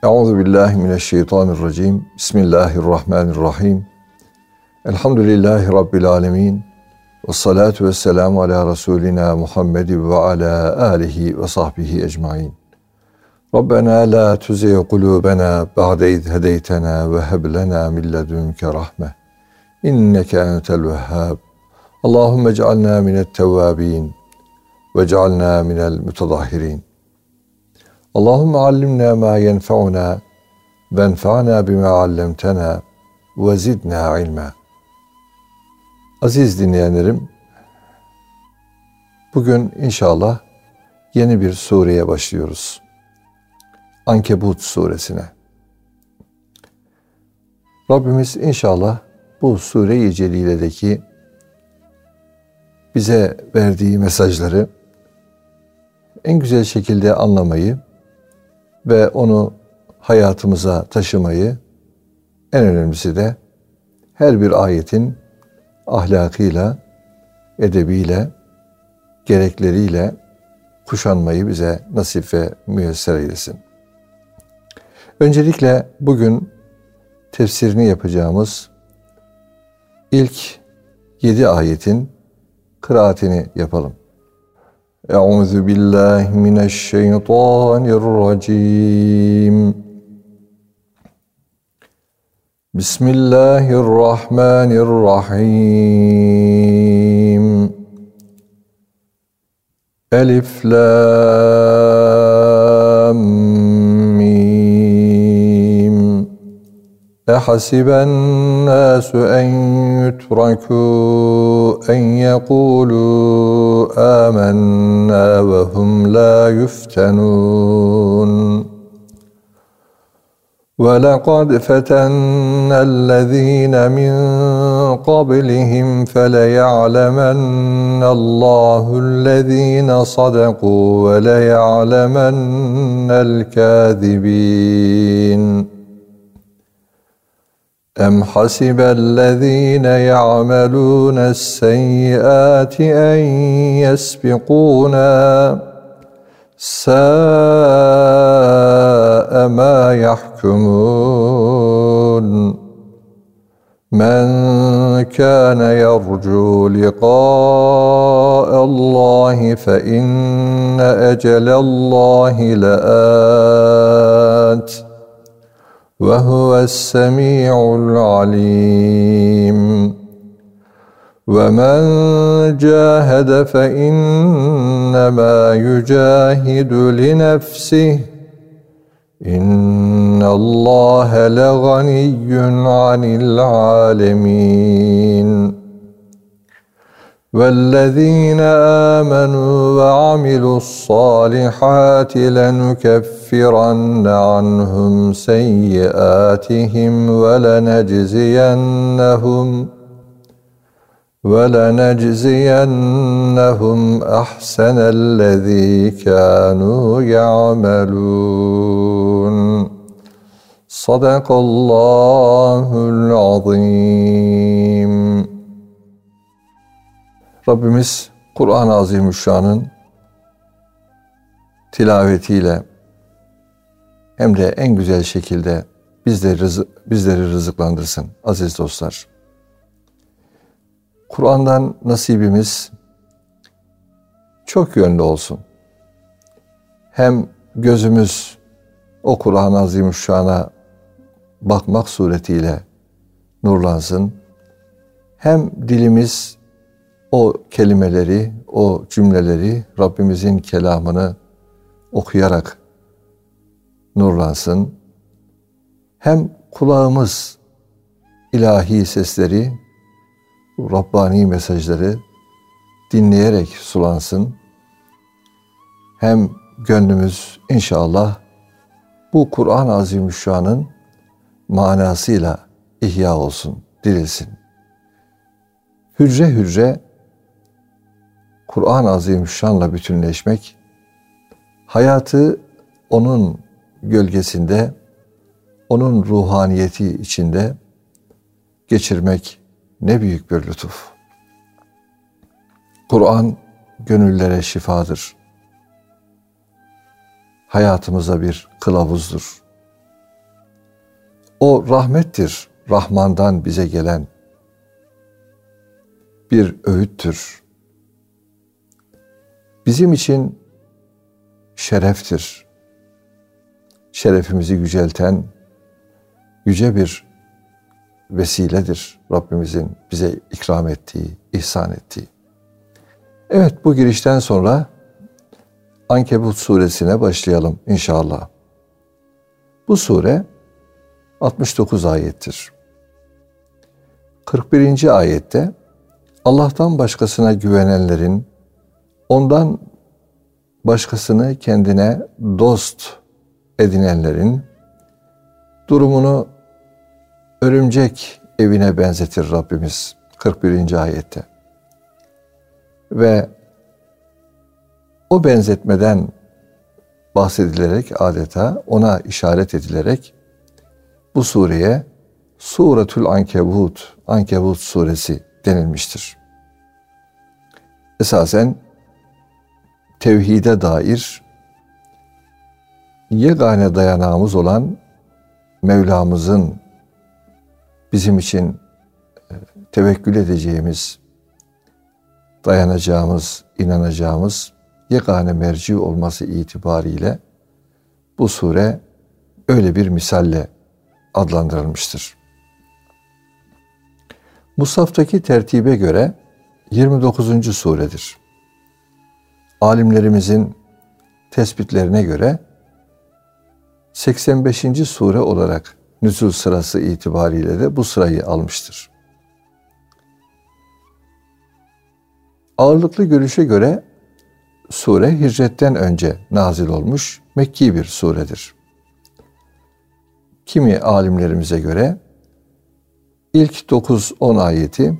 Euzubillahimineşşeytanirracim. Bismillahirrahmanirrahim. Elhamdülillahi Rabbil alemin. Vessalatu vesselamu ala Resulina Muhammed ve ala alihi ve sahbihi ecmain. Rabbena la tuzigh kulubena ba'de iz hedeytena ve heb lena min ledunke rahme. İnneke entel vehhab. Allahumme ec'alna minet tevvabin ve ec'alna minel mutadahhirin. Allahumme allimna ma yenfa'una ve enfa'na bima allamtana ve zidna ilma. Aziz dinleyenlerim, bugün inşallah yeni bir sureye başlıyoruz. Ankebut suresine. Rabbimiz inşallah bu sure-i celiledeki bize verdiği mesajları en güzel şekilde anlamayı ve onu hayatımıza taşımayı, en önemlisi de her bir ayetin ahlakıyla, edebiyle, gerekleriyle kuşanmayı bize nasip ve müyesser eylesin. Öncelikle bugün tefsirini yapacağımız ilk 7 ayetin kıraatini yapalım. Euzu billahi mineşşeytanirracim. Bismillahirrahmanirrahim. Elif lam mim. Ehasiben nasu en yutraku en yekulu amennâ ve hum la yuftenun. وَلَقَدْ فَتَنَّا الَّذ۪ينَ مِنْ قَبْلِهِمْ فَلَيَعْلَمَنَّ اللّٰهُ الَّذ۪ينَ صَدَقُوا وَلَيَعْلَمَنَّ الْكَاذِب۪ينَ اَمْ حَسِبَ الَّذ۪ينَ يَعْمَلُونَ السَّيِّئَاتِ اَنْ يَسْبِقُونَا سَاءَ مَا يَحْكُمُونَ مَنْ كَانَ يَرْجُو لِقَاءَ اللّٰهِ فَإِنَّ أَجَلَ اللّٰهِ لَآتٍ وَهُوَ السَّمِيعُ الْعَلِيمُ وَمَنْ جَاهَدَ فَإِنَّمَا يُجَاهِدُ لِنَفْسِهِ إِنَّ اللّٰهَ لَغَنِيٌّ عَنِ الْعَالَمِينَ وَالَّذ۪ينَ آمَنُوا وَعَمِلُوا الصَّالِحَاتِ لَنُكَفِّرَنَّ عَنْهُمْ سَيِّئَاتِهِمْ وَلَنَجْزِيَنَّهُمْ أَحْسَنَ الَّذ۪ي كَانُوا يَعْمَلُونَ Sadakallahul azim. Rabbimiz Kur'an-ı Azimüşşan'ın tilavetiyle hem de en güzel şekilde bizleri rızıklandırsın aziz dostlar. Kur'an'dan nasibimiz çok yönlü olsun. Hem gözümüz o Kur'an-ı Azimüşşan'a bakmak suretiyle nurlansın, hem dilimiz o kelimeleri, o cümleleri, Rabbimizin kelamını okuyarak nurlansın, hem kulağımız ilahi sesleri, Rabbani mesajları dinleyerek sulansın, hem gönlümüz inşallah bu Kur'an-ı Azimüşşan'ın manasıyla ihya olsun, dirilsin. Hücre hücre Kur'an-ı Azimüşşan'la bütünleşmek, hayatı onun gölgesinde, onun ruhaniyeti içinde geçirmek ne büyük bir lütuf. Kur'an gönüllere şifadır. Hayatımıza bir kılavuzdur. O rahmettir, Rahman'dan bize gelen bir öğüttür. Bizim için şereftir. Şerefimizi yücelten yüce bir vesiledir Rabbimizin bize ikram ettiği, ihsan ettiği. Evet, bu girişten sonra Ankebut suresine başlayalım inşallah. Bu sure 69 ayettir. 41. ayette Allah'tan başkasına güvenenlerin ondan başkasını kendine dost edinenlerin durumunu örümcek evine benzetir Rabbimiz 41. ayette. Ve o benzetmeden bahsedilerek adeta ona işaret edilerek bu sureye Suretül Ankebut, Ankebut suresi denilmiştir. Esasen tevhide dair yegane dayanağımız olan Mevlamızın bizim için tevekkül edeceğimiz, dayanacağımız, inanacağımız yegane merci olması itibariyle bu sure öyle bir misalle adlandırılmıştır. Mushaftaki tertibe göre 29. suredir. Alimlerimizin tespitlerine göre 85. sure olarak nüzul sırası itibariyle de bu sırayı almıştır. Ağırlıklı görüşe göre sure hicretten önce nazil olmuş Mekki bir suredir. Kimi alimlerimize göre ilk 9-10 ayeti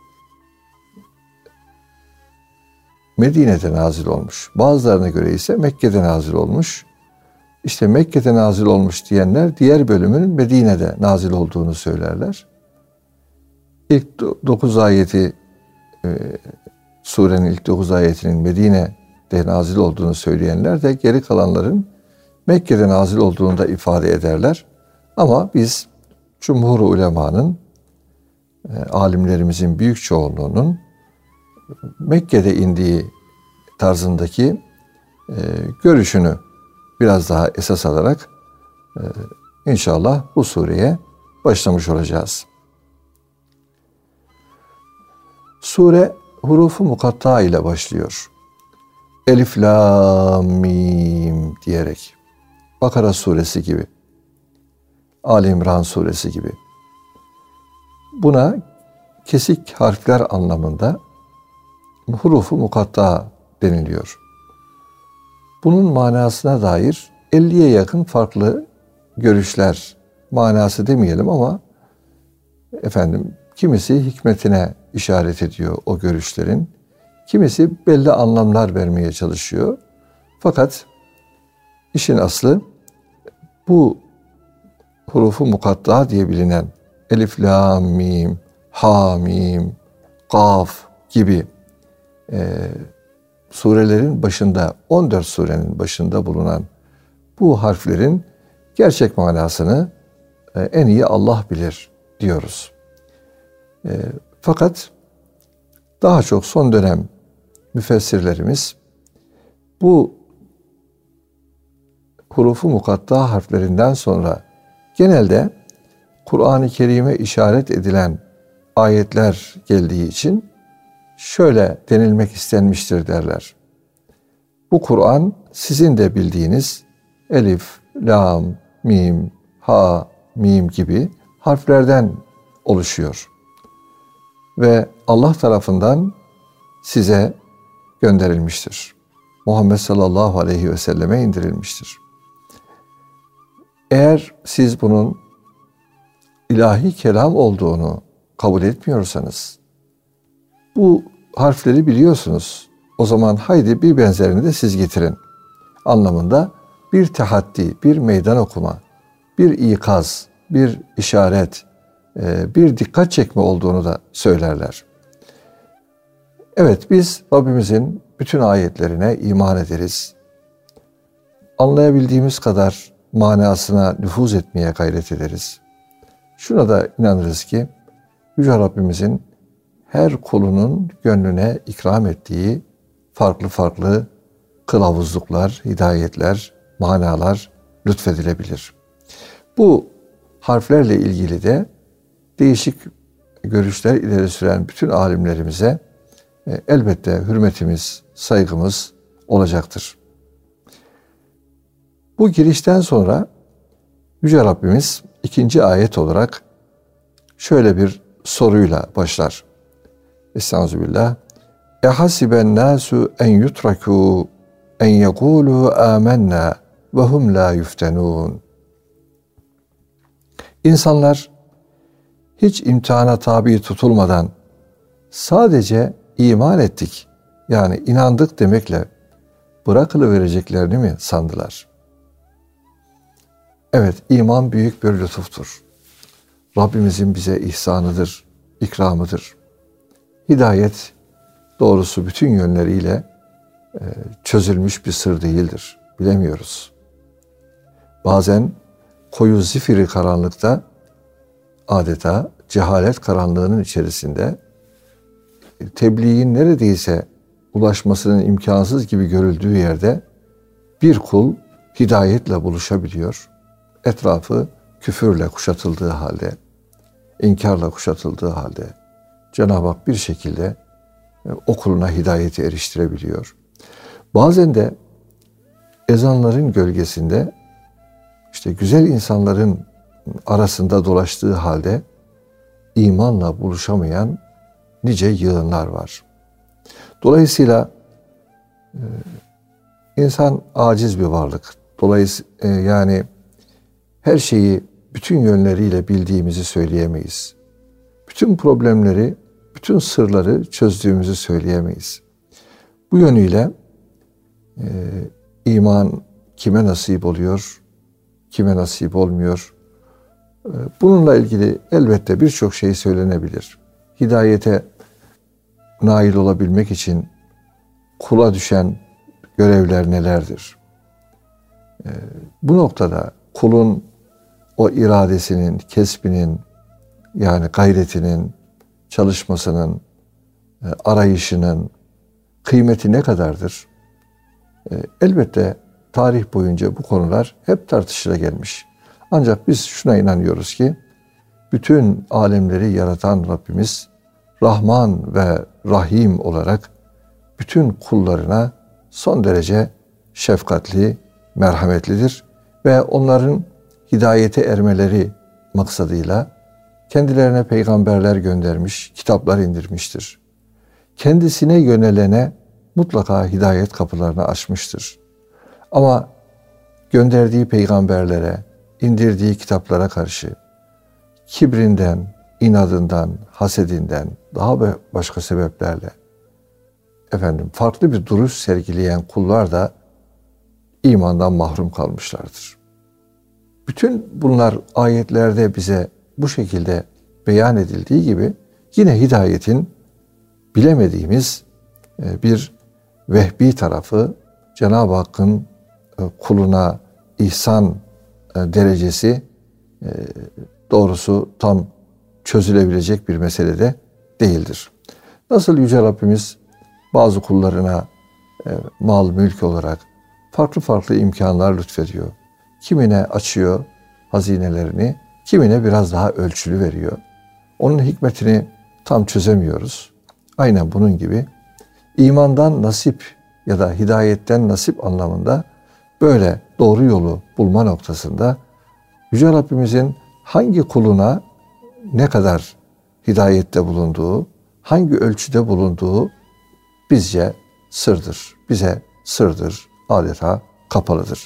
Medine'de nazil olmuş. Bazılarına göre ise Mekke'de nazil olmuş. İşte Mekke'de nazil olmuş diyenler diğer bölümünün Medine'de nazil olduğunu söylerler. İlk 9 ayeti surenin ilk 9 ayetinin Medine'de nazil olduğunu söyleyenler de geri kalanların Mekke'de nazil olduğunu da ifade ederler. Ama biz cumhur ulemanın, alimlerimizin büyük çoğunluğunun Mekke'de indiği tarzındaki görüşünü biraz daha esas alarak inşallah bu sureye başlamış olacağız. Sure hurufu mukatta ile başlıyor. Elif, Lam, Mim diyerek. Bakara suresi gibi. Ali İmran suresi gibi. Buna kesik harfler anlamında hurufu mukatta deniliyor. Bunun manasına dair 50'ye yakın farklı görüşler, manası demeyelim ama kimisi hikmetine işaret ediyor o görüşlerin. Kimisi belli anlamlar vermeye çalışıyor. Fakat işin aslı bu hurufu mukatta diye bilinen Elif, Lam, Mim, Ha, Mim, Kaf gibi surelerin başında, 14 surenin başında bulunan bu harflerin gerçek manasını en iyi Allah bilir diyoruz. Fakat daha çok son dönem müfessirlerimiz bu hurufu mukatta harflerinden sonra genelde Kur'an-ı Kerim'e işaret edilen ayetler geldiği için şöyle denilmek istenmiştir derler. Bu Kur'an sizin de bildiğiniz Elif, Lam, Mim, Ha, Mim gibi harflerden oluşuyor. Ve Allah tarafından size gönderilmiştir. Muhammed sallallahu aleyhi ve selleme indirilmiştir. Eğer siz bunun ilahi kelam olduğunu kabul etmiyorsanız, bu harfleri biliyorsunuz, o zaman haydi bir benzerini de siz getirin anlamında bir tehaddi, bir meydan okuma, bir ikaz, bir işaret, bir dikkat çekme olduğunu da söylerler. Evet, biz Rabbimizin bütün ayetlerine iman ederiz. Anlayabildiğimiz kadar manasına nüfuz etmeye gayret ederiz. şuna da inanırız ki Yüce Rabbimizin her kulunun gönlüne ikram ettiği farklı farklı kılavuzluklar, hidayetler, manalar lütfedilebilir. Bu harflerle ilgili de değişik görüşler ileri süren bütün alimlerimize elbette hürmetimiz, saygımız olacaktır. Bu girişten sonra Yüce Rabbimiz ikinci ayet olarak şöyle bir soruyla başlar. Estağfirullah. Ehasiben nasu en yutraku en yekulu amennâ ve hum la yuftenûn. İnsanlar hiç imtihana tabi tutulmadan sadece iman ettik, yani inandık demekle bırakılıvereceklerini mi sandılar? Evet, iman büyük bir lütuftur. Rabbimizin bize ihsanıdır, ikramıdır. Hidayet doğrusu bütün yönleriyle çözülmüş bir sır değildir. Bilemiyoruz. Bazen koyu zifiri karanlıkta, adeta cehalet karanlığının içerisinde tebliğin neredeyse ulaşmasının imkansız gibi görüldüğü yerde bir kul hidayetle buluşabiliyor. Etrafı küfürle kuşatıldığı halde, inkarla kuşatıldığı halde Cenab-ı Hak bir şekilde o kuluna hidayeti eriştirebiliyor. Bazen de ezanların gölgesinde işte güzel insanların arasında dolaştığı halde imanla buluşamayan nice yığınlar var. Dolayısıyla insan aciz bir varlık. Dolayısıyla yani her şeyi bütün yönleriyle bildiğimizi söyleyemeyiz. Bütün problemleri, bütün sırları çözdüğümüzü söyleyemeyiz. Bu yönüyle iman kime nasip oluyor, kime nasip olmuyor? Bununla ilgili elbette birçok şey söylenebilir. Hidayete nail olabilmek için kula düşen görevler nelerdir? Bu noktada kulun o iradesinin, kesbinin, yani gayretinin, çalışmasının, arayışının kıymeti ne kadardır? Elbette tarih boyunca bu konular hep tartışıla gelmiş. Ancak biz şuna inanıyoruz ki bütün alemleri yaratan Rabbimiz Rahman ve Rahim olarak bütün kullarına son derece şefkatli, merhametlidir ve onların hidayete ermeleri maksadıyla kendilerine peygamberler göndermiş, kitaplar indirmiştir. Kendisine yönelene mutlaka hidayet kapılarını açmıştır. Ama gönderdiği peygamberlere, indirdiği kitaplara karşı kibrinden, inadından, hasedinden, daha başka sebeplerle farklı bir duruş sergileyen kullar da imandan mahrum kalmışlardır. Bütün bunlar ayetlerde bize bu şekilde beyan edildiği gibi yine hidayetin bilemediğimiz bir vehbi tarafı, Cenab-ı Hakk'ın kuluna ihsan derecesi doğrusu tam çözülebilecek bir mesele de değildir. Nasıl Yüce Rabbimiz bazı kullarına mal, mülk olarak farklı farklı imkanlar lütfediyor. Kimine açıyor hazinelerini, kimine biraz daha ölçülü veriyor. Onun hikmetini tam çözemiyoruz. Aynen bunun gibi imandan nasip ya da hidayetten nasip anlamında böyle doğru yolu bulma noktasında Yüce Rabbimizin hangi kuluna ne kadar hidayette bulunduğu, hangi ölçüde bulunduğu bizce sırdır. Bize sırdır, adeta kapalıdır.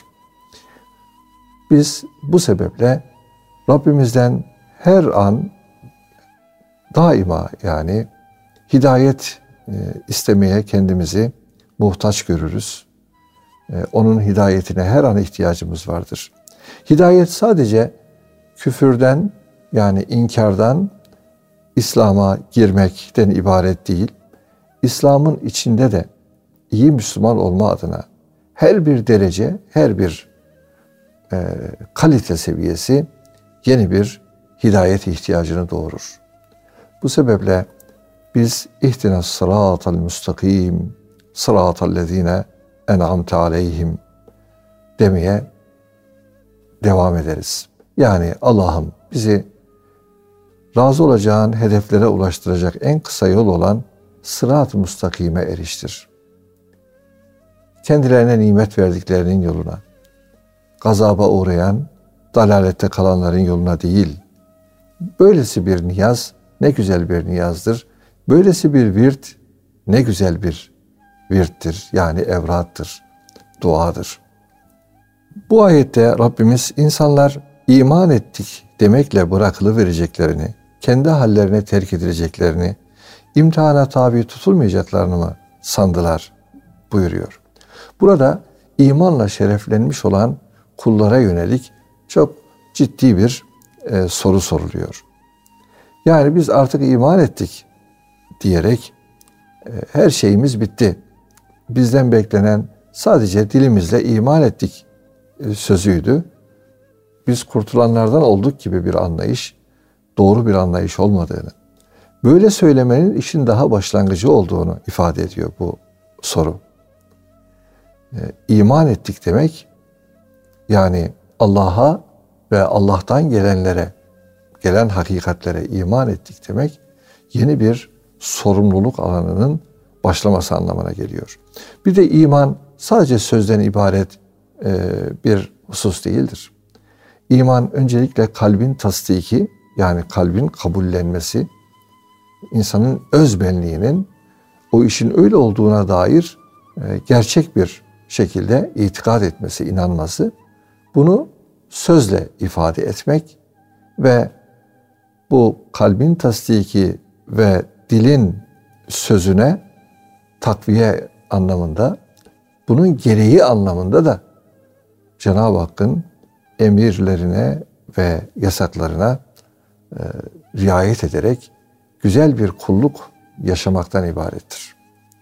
Biz bu sebeple Rabbimizden her an daima yani hidayet istemeye kendimizi muhtaç görürüz. Onun hidayetine her an ihtiyacımız vardır. Hidayet sadece küfürden yani inkardan İslam'a girmekten ibaret değil. İslam'ın içinde de iyi Müslüman olma adına her bir derece, her bir kalite seviyesi yeni bir hidayet ihtiyacını doğurur. Bu sebeple biz ihtinas sıratal müstakim sıratallezine en'amte aleyhim demeye devam ederiz. Yani Allah'ım bizi razı olacağın hedeflere ulaştıracak en kısa yol olan sırat-ı müstakime eriştir. Kendilerine nimet verdiklerinin yoluna, gazaba uğrayan, dalalette kalanların yoluna değil. Böylesi bir niyaz ne güzel bir niyazdır. Böylesi bir virt ne güzel bir virttir. Yani evrattır, duadır. Bu ayette Rabbimiz insanlar iman ettik demekle bırakılıvereceklerini, kendi hallerine terk edileceklerini, imtihana tabi tutulmayacaklarını mı sandılar buyuruyor. Burada imanla şereflenmiş olan kullara yönelik çok ciddi bir soru soruluyor. Yani biz artık iman ettik diyerek her şeyimiz bitti. Bizden beklenen sadece dilimizle iman ettik sözüydü. Biz kurtulanlardan olduk gibi bir anlayış, doğru bir anlayış olmadığını, böyle söylemenin işin daha başlangıcı olduğunu ifade ediyor bu soru. İman ettik demek, yani Allah'a ve Allah'tan gelenlere, gelen hakikatlere iman ettik demek, yeni bir sorumluluk alanının başlaması anlamına geliyor. Bir de iman sadece sözden ibaret bir husus değildir. İman öncelikle kalbin tasdiki, yani kalbin kabullenmesi, insanın öz benliğinin o işin öyle olduğuna dair gerçek bir şekilde itikad etmesi, inanması, bunu sözle ifade etmek ve bu kalbin tasdiki ve dilin sözüne takviye anlamında, bunun gereği anlamında da Cenab-ı Hakk'ın emirlerine ve yasaklarına riayet ederek güzel bir kulluk yaşamaktan ibarettir.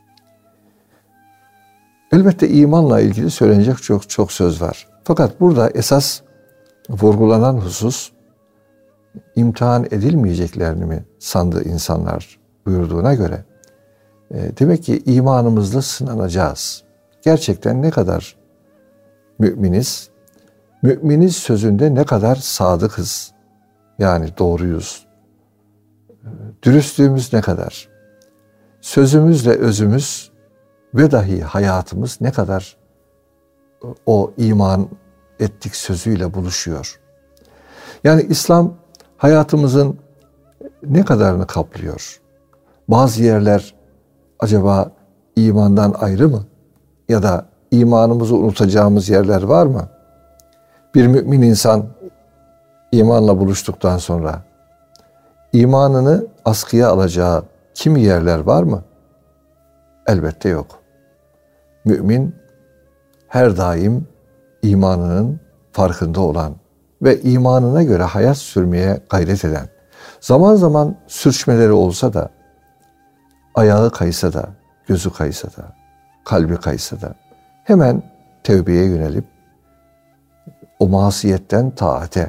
Elbette imanla ilgili söylenecek çok söz var. Fakat burada esas vurgulanan husus, imtihan edilmeyeceklerini mi sandı insanlar buyurduğuna göre, demek ki imanımızla sınanacağız. Gerçekten ne kadar müminiz, müminiz sözünde ne kadar sadıkız, yani doğruyuz, dürüstlüğümüz ne kadar, sözümüzle özümüz ve dahi hayatımız ne kadar o iman ettik sözüyle buluşuyor. Yani İslam hayatımızın ne kadarını kaplıyor? Bazı yerler acaba imandan ayrı mı? Ya da imanımızı unutacağımız yerler var mı? Bir mümin insan imanla buluştuktan sonra imanını askıya alacağı kimi yerler var mı? Elbette yok. Mümin her daim imanının farkında olan ve imanına göre hayat sürmeye gayret eden, zaman zaman sürçmeleri olsa da, ayağı kaysa da, gözü kaysa da, kalbi kaysa da, hemen tevbeye yönelip o masiyetten taate,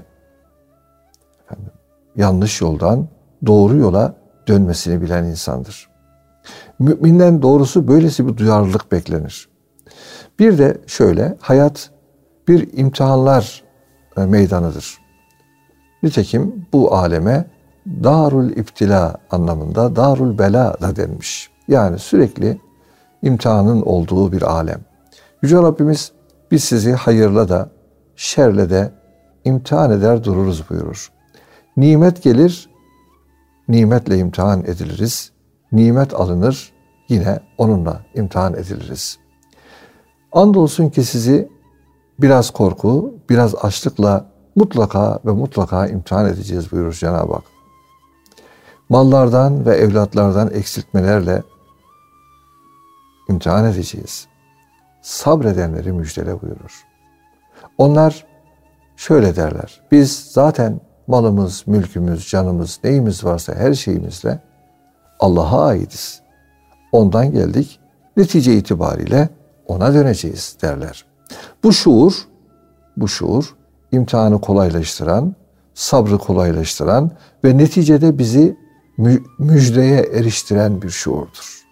yanlış yoldan doğru yola dönmesini bilen insandır. Müminden doğrusu böylesi bir duyarlılık beklenir. Bir de şöyle, hayat bir imtihanlar meydanıdır. Nitekim bu aleme darul iptila anlamında darul bela da denmiş. Yani sürekli imtihanın olduğu bir alem. Yüce Rabbimiz biz sizi hayırla da şerle de imtihan eder dururuz buyurur. Nimet gelir, nimetle imtihan ediliriz. Nimet alınır, yine onunla imtihan ediliriz. Andolsun ki sizi biraz korku, biraz açlıkla mutlaka ve mutlaka imtihan edeceğiz buyurur Cenab-ı Hak. Mallardan ve evlatlardan eksiltmelerle imtihan edeceğiz. Sabredenleri müjdele buyurur. Onlar şöyle derler. Biz zaten malımız, mülkümüz, canımız, neyimiz varsa her şeyimizle Allah'a aitiz. Ondan geldik. Netice itibariyle ona döneceğiz derler. Bu şuur imtihanı kolaylaştıran, sabrı kolaylaştıran ve neticede bizi müjdeye eriştiren bir şuurdur.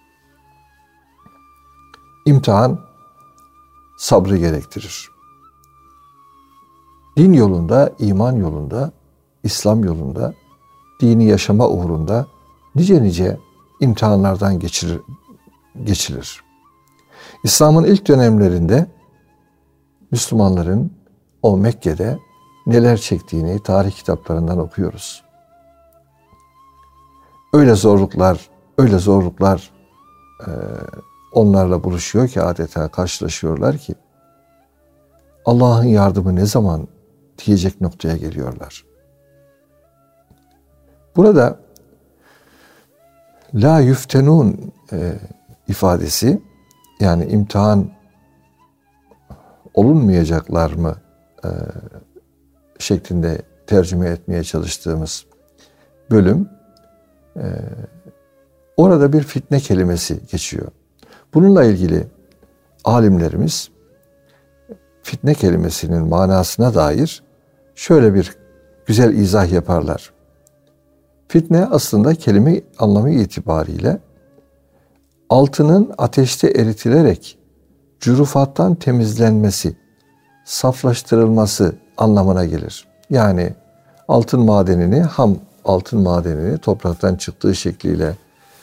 İmtihan sabrı gerektirir. Din yolunda, iman yolunda, İslam yolunda, dini yaşama uğrunda nice imtihanlardan geçilir. İslam'ın ilk dönemlerinde Müslümanların o Mekke'de neler çektiğini tarih kitaplarından okuyoruz. Öyle zorluklar onlarla buluşuyor ki, adeta karşılaşıyorlar ki Allah'ın yardımı ne zaman diyecek noktaya geliyorlar. Burada la yüftenun ifadesi, yani imtihan olunmayacaklar mı şeklinde tercüme etmeye çalıştığımız bölüm, orada bir fitne kelimesi geçiyor. Bununla ilgili alimlerimiz fitne kelimesinin manasına dair şöyle bir güzel izah yaparlar. Fitne aslında kelime anlamı itibariyle altının ateşte eritilerek cürufattan temizlenmesi, saflaştırılması anlamına gelir. Yani altın madenini, ham altın madenini topraktan çıktığı şekliyle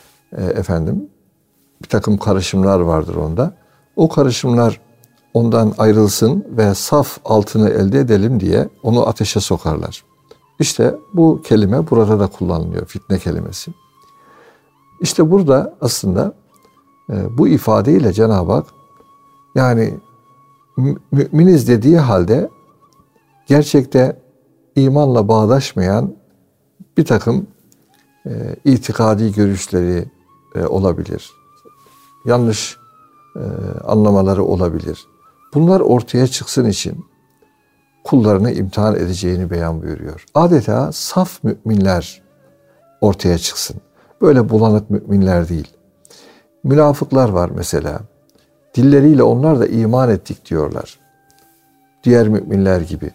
bir takım karışımlar vardır onda. O karışımlar ondan ayrılsın ve saf altını elde edelim diye onu ateşe sokarlar. İşte bu kelime burada da kullanılıyor, fitne kelimesi. İşte burada aslında bu ifadeyle Cenab-ı Hak, yani müminiz dediği halde gerçekte imanla bağdaşmayan bir takım itikadi görüşleri olabilir. Yanlış anlamaları olabilir. Bunlar ortaya çıksın için kullarını imtihan edeceğini beyan buyuruyor. Adeta saf müminler ortaya çıksın. Böyle bulanık müminler değil. Münafıklar var mesela. Dilleriyle onlar da iman ettik diyorlar. Diğer müminler gibi.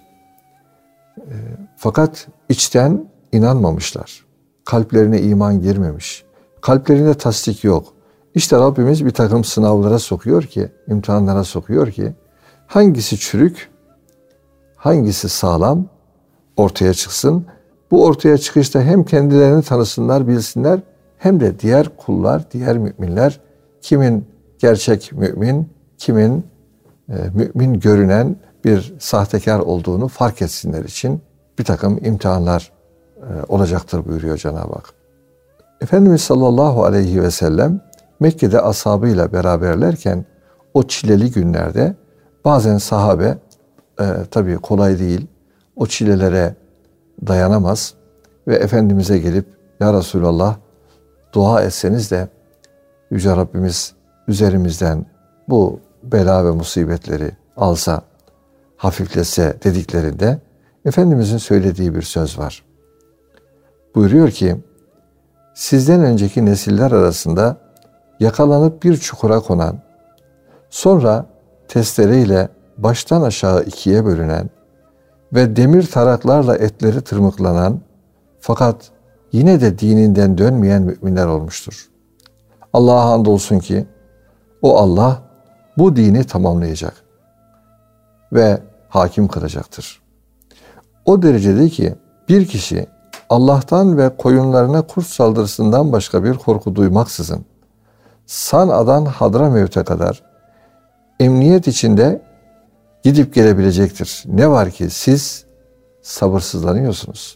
Fakat içten inanmamışlar. Kalplerine iman girmemiş. Kalplerinde tasdik yok. İşte Rabbimiz bir takım sınavlara sokuyor ki, imtihanlara sokuyor ki, hangisi çürük, hangisi sağlam ortaya çıksın. Bu ortaya çıkışta hem kendilerini tanısınlar, bilsinler, hem de diğer kullar, diğer müminler kimin gerçek mümin, kimin mümin görünen bir sahtekar olduğunu fark etsinler için bir takım imtihanlar olacaktır buyuruyor Cenab-ı Hak. Efendimiz sallallahu aleyhi ve sellem Mekke'de ashabıyla beraberlerken o çileli günlerde bazen sahabe tabii kolay değil, o çilelere dayanamaz ve Efendimiz'e gelip ya Resulallah dua etseniz de Yüce Rabbimiz üzerimizden bu bela ve musibetleri alsa, hafifletse dediklerinde Efendimiz'in söylediği bir söz var. Buyuruyor ki, sizden önceki nesiller arasında yakalanıp bir çukura konan, sonra testereyle baştan aşağı ikiye bölünen ve demir taraklarla etleri tırmıklanan fakat yine de dininden dönmeyen müminler olmuştur. Allah'a hamdolsun ki o Allah bu dini tamamlayacak ve hakim kılacaktır. O derecede ki bir kişi Allah'tan ve koyunlarına kurt saldırısından başka bir korku duymaksızın San'a'dan Hadramevt'e kadar emniyet içinde gidip gelebilecektir. Ne var ki siz sabırsızlanıyorsunuz.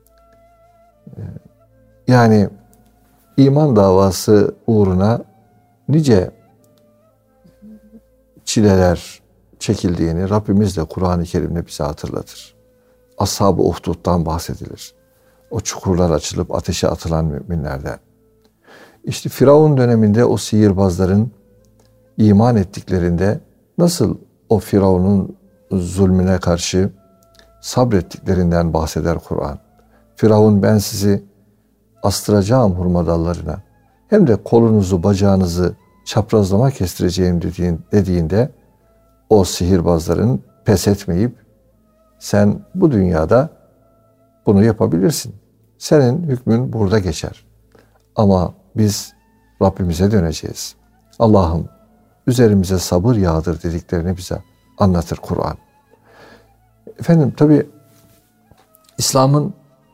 Yani iman davası uğruna nice çileler çekildiğini Rabbimiz de Kur'an-ı Kerim'de bize hatırlatır. Ashab-ı Uhdud'dan bahsedilir. O çukurlar açılıp ateşe atılan müminlerden. İşte Firavun döneminde o sihirbazların iman ettiklerinde nasıl o Firavun'un zulmüne karşı sabrettiklerinden bahseder Kur'an. Firavun ben sizi astıracağım hurma dallarına, hem de kolunuzu bacağınızı çaprazlama kestireceğim dediğinde o sihirbazların pes etmeyip sen bu dünyada bunu yapabilirsin. Senin hükmün burada geçer. Ama biz Rabbimize döneceğiz. Allah'ım üzerimize sabır yağdır dediklerini bize anlatır Kur'an. Efendim tabi İslam'ın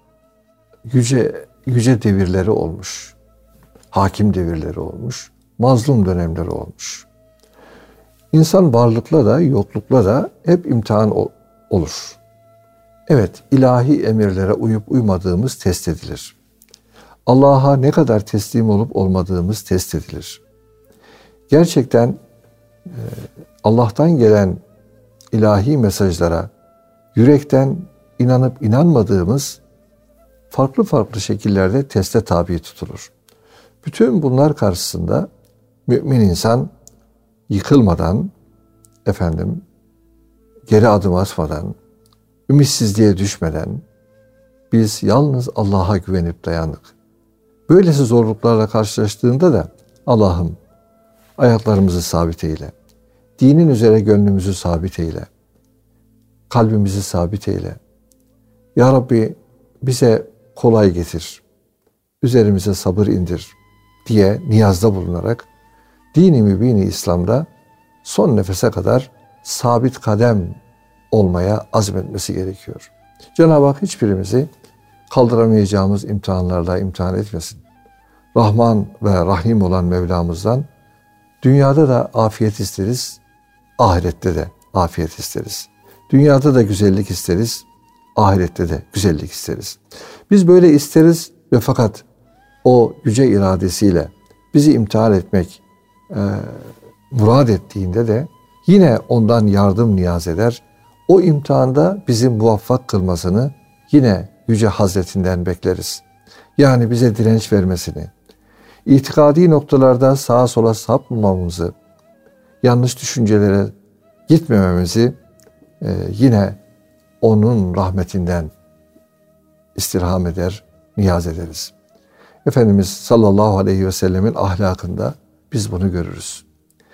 yüce devirleri olmuş. Hakim devirleri olmuş. Mazlum dönemleri olmuş. İnsan varlıkla da yoklukla da hep imtihan olur. Evet, ilahi emirlere uyup uymadığımız test edilir. Allah'a ne kadar teslim olup olmadığımız test edilir. Gerçekten Allah'tan gelen ilahi mesajlara yürekten inanıp inanmadığımız farklı farklı şekillerde teste tabi tutulur. Bütün bunlar karşısında mümin insan yıkılmadan, geri adım atmadan, ümitsizliğe düşmeden biz yalnız Allah'a güvenip dayandık. Böylesi zorluklarla karşılaştığında da Allah'ım ayaklarımızı sabit eyle. Dinin üzere gönlümüzü sabit eyle. Kalbimizi sabit eyle. Ya Rabbi bize kolay getir. Üzerimize sabır indir diye niyazda bulunarak dini mübini İslam'da son nefese kadar sabit kadem olmaya azmetmesi gerekiyor. Cenab-ı Hak hiçbirimizi kaldıramayacağımız imtihanlarla imtihan etmesin. Rahman ve Rahim olan Mevlamızdan dünyada da afiyet isteriz, ahirette de afiyet isteriz. Dünyada da güzellik isteriz, ahirette de güzellik isteriz. Biz böyle isteriz ve fakat o yüce iradesiyle bizi imtihan etmek murad ettiğinde de yine ondan yardım niyaz eder. O imtihanda bizi muvaffak kılmasını yine Yüce Hazretinden bekleriz. Yani bize direnç vermesini, itikadi noktalarda sağa sola sapmamamızı, yanlış düşüncelere gitmememizi yine onun rahmetinden istirham eder, niyaz ederiz. Efendimiz sallallahu aleyhi ve sellemin ahlakında biz bunu görürüz.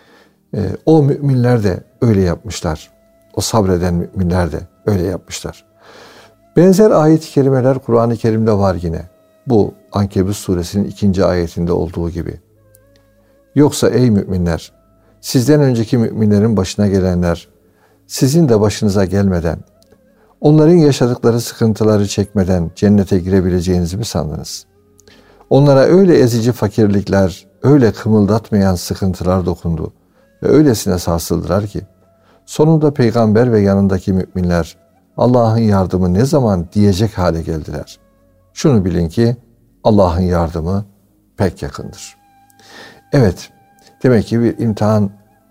O müminler de öyle yapmışlar. O sabreden müminler de öyle yapmışlar. Benzer ayet-i kerimeler Kur'an-ı Kerim'de var yine. Bu Ankebut suresinin 2. ayetinde olduğu gibi. Yoksa ey müminler, sizden önceki müminlerin başına gelenler, sizin de başınıza gelmeden, onların yaşadıkları sıkıntıları çekmeden cennete girebileceğinizi mi sandınız? Onlara öyle ezici fakirlikler, öyle kımıldatmayan sıkıntılar dokundu ve öylesine sarsıldılar ki, sonunda peygamber ve yanındaki müminler Allah'ın yardımı ne zaman diyecek hale geldiler. Şunu bilin ki Allah'ın yardımı pek yakındır. Evet, demek ki bir imtihan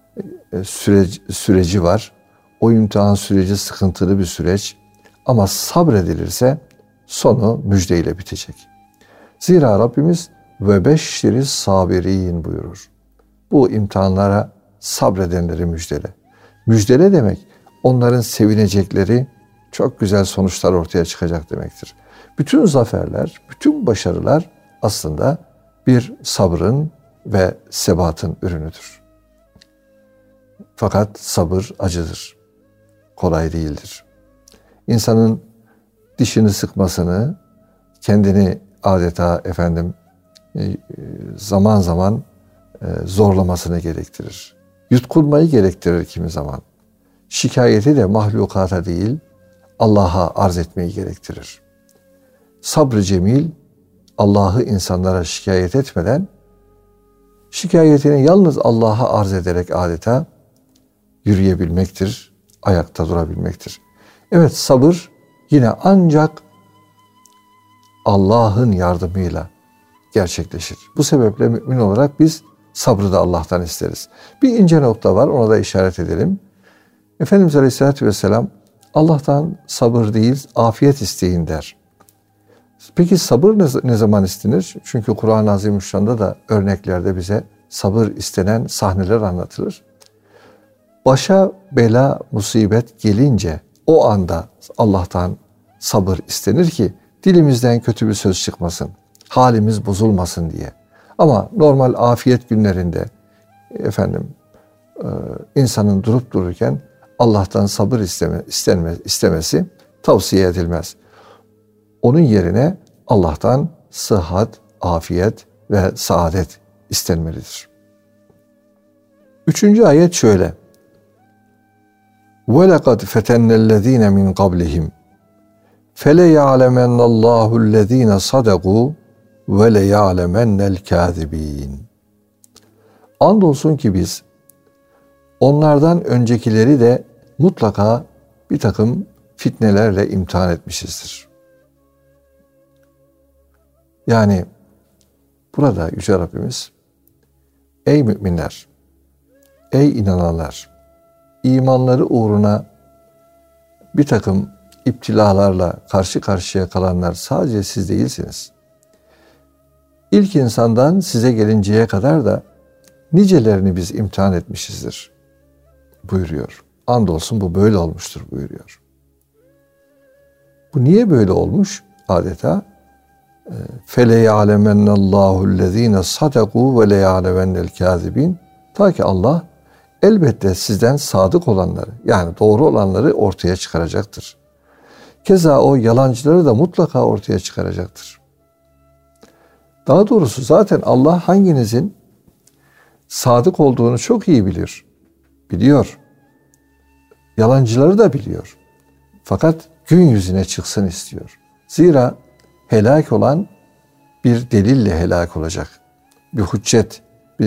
süreci var. O imtihan süreci sıkıntılı bir süreç ama sabredilirse sonu müjdeyle bitecek. Zira Rabbimiz ve beşşiri sabirin buyurur. Bu imtihanlara sabredenleri müjdele. Müjdele demek onların sevinecekleri çok güzel sonuçlar ortaya çıkacak demektir. Bütün zaferler, bütün başarılar aslında bir sabrın ve sebatın ürünüdür. Fakat sabır acıdır. Kolay değildir. İnsanın dişini sıkmasını, kendini adeta zaman zaman zorlamasını gerektirir. Yutkunmayı gerektirir kimi zaman. Şikayeti de mahlukata değil, Allah'a arz etmeyi gerektirir. Sabrı cemil, Allah'ı insanlara şikayet etmeden, şikayetini yalnız Allah'a arz ederek adeta yürüyebilmektir, ayakta durabilmektir. Evet, sabır yine ancak Allah'ın yardımıyla gerçekleşir. Bu sebeple mümin olarak biz sabrı da Allah'tan isteriz. Bir ince nokta var, ona da işaret edelim. Efendimiz Aleyhisselatü Vesselam Allah'tan sabır değil, afiyet isteyin der. Peki sabır ne zaman istenir? Çünkü Kur'an-ı Azimüşşan'da da örneklerde bize sabır istenen sahneler anlatılır. Başa bela, musibet gelince o anda Allah'tan sabır istenir ki dilimizden kötü bir söz çıkmasın, halimiz bozulmasın diye. Ama normal afiyet günlerinde insanın durup dururken Allah'tan sabır istemesi tavsiye edilmez. onun yerine Allah'tan sıhhat, afiyet ve saadet istenmelidir. 3. ayet şöyle. وَلَقَدْ فَتَنَّ الَّذ۪ينَ مِنْ قَبْلِهِمْ فَلَيَعْلَمَنَّ اللّٰهُ الَّذ۪ينَ صَدَقُوا وَلَيَعْلَمَنَّ الْكَاذِب۪ينَ. Andolsun ki biz onlardan öncekileri de mutlaka bir takım fitnelerle imtihan etmişizdir. Yani burada Yüce Rabbimiz, ey müminler, ey inananlar, imanları uğruna bir takım iptilalarla karşı karşıya kalanlar sadece siz değilsiniz. İlk insandan size gelinceye kadar da nicelerini biz imtihan etmişizdir buyuruyor. Andolsun bu böyle olmuştur buyuruyor. Bu niye böyle olmuş? Adeta فَلَيَعْلَمَنَّ اللّٰهُ الَّذ۪ينَ صَدَقُوا وَلَيَعْلَمَنَّ الْكَاذِب۪ينَ. Ta ki Allah elbette sizden sadık olanları, yani doğru olanları ortaya çıkaracaktır. Keza o yalancıları da mutlaka ortaya çıkaracaktır. Daha doğrusu zaten Allah hanginizin sadık olduğunu çok iyi biliyor. Yalancıları da biliyor. Fakat gün yüzüne çıksın istiyor. Zira helak olan bir delille helak olacak. Bir hüccet,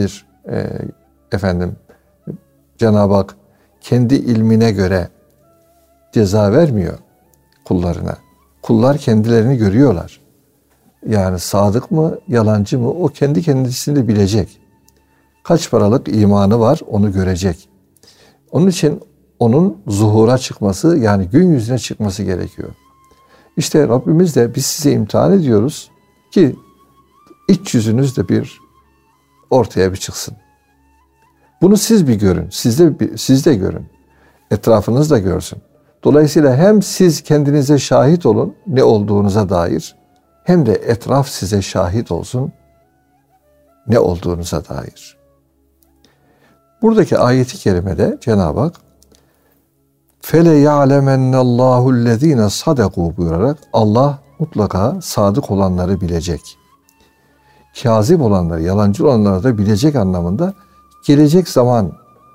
Cenab-ı Hak kendi ilmine göre ceza vermiyor kullarına. Kullar kendilerini görüyorlar. Yani sadık mı, yalancı mı o kendi kendisini bilecek. Kaç paralık imanı var onu görecek. Onun için onun zuhura çıkması, yani gün yüzüne çıkması gerekiyor. İşte Rabbimiz de biz size imtihan ediyoruz ki iç yüzünüz de ortaya bir çıksın. Bunu siz bir görün, siz de görün. Etrafınız da görsün. Dolayısıyla hem siz kendinize şahit olun ne olduğunuza dair, hem de etraf size şahit olsun ne olduğunuza dair. Buradaki ayeti kerimede Cenab-ı Hak فَلَيَعْلَمَنَّ اللّٰهُ الَّذ۪ينَ صَدَقُوا buyurarak Allah mutlaka sadık olanları bilecek. Kâzib olanları, yalancı olanları da bilecek anlamında gelecek zaman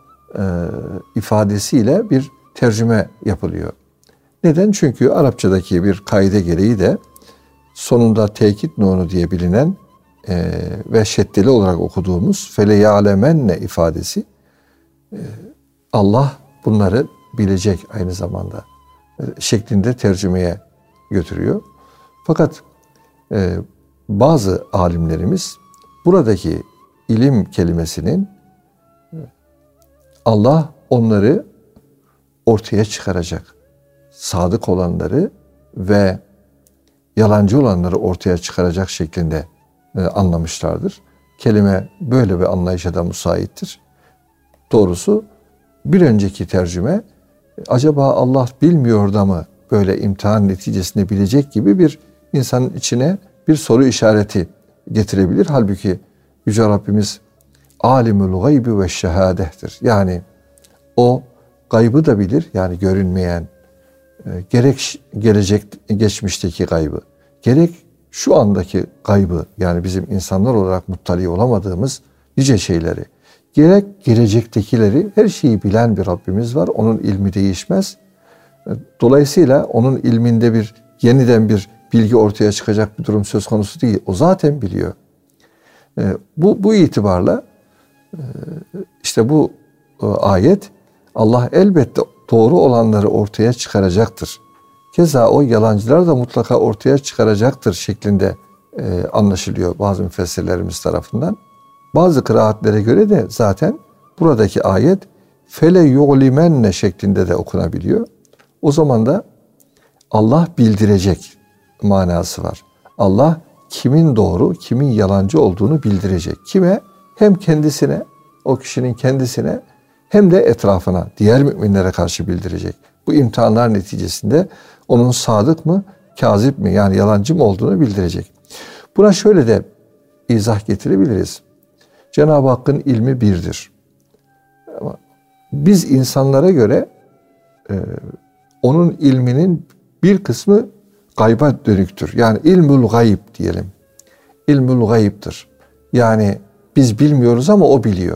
ifadesiyle bir tercüme yapılıyor. Neden? Çünkü Arapçadaki bir kaide gereği de sonunda tekit nunu diye bilinen ve şeddeli olarak okuduğumuz فَلَيَعْلَمَنَّ ifadesi Allah bunları bilecek aynı zamanda şeklinde tercümeye götürüyor. Fakat bazı alimlerimiz buradaki ilim kelimesinin Allah onları ortaya çıkaracak, sadık olanları ve yalancı olanları ortaya çıkaracak şeklinde anlamışlardır. Kelime böyle bir anlayışa da müsaittir. Doğrusu bir önceki tercüme acaba Allah bilmiyor da mı böyle imtihan neticesinde bilecek gibi bir insanın içine bir soru işareti getirebilir. Halbuki Yüce Rabbimiz alimul gaybi ve şehadehtir. Yani o gaybı da bilir, yani görünmeyen, gerek geçmişteki gaybı, gerek şu andaki gaybı, yani bizim insanlar olarak muttali olamadığımız nice şeyleri, gerek gelecektekileri, her şeyi bilen bir Rabbimiz var. Onun ilmi değişmez. Dolayısıyla onun ilminde yeniden bir bilgi ortaya çıkacak bir durum söz konusu değil. O zaten biliyor. Bu itibarla işte bu ayet Allah elbette doğru olanları ortaya çıkaracaktır. Keza o yalancılar da mutlaka ortaya çıkaracaktır şeklinde anlaşılıyor bazı müfessirlerimiz tarafından. Bazı kıraatlere göre de zaten buradaki ayet fele yu'limenne şeklinde de okunabiliyor. O zaman da Allah bildirecek manası var. Allah kimin doğru, kimin yalancı olduğunu bildirecek. Kime? Hem kendisine, o kişinin kendisine, hem de etrafına, diğer müminlere karşı bildirecek. Bu imtihanlar neticesinde onun sadık mı, kazip mi, yani yalancı mı olduğunu bildirecek. Buna şöyle de izah getirebiliriz. Cenab-ı Hakk'ın ilmi birdir. Ama biz insanlara göre onun ilminin bir kısmı gayba dönüktür. Yani ilmul gayb diyelim. İlmul gayb'tir. Yani biz bilmiyoruz ama o biliyor.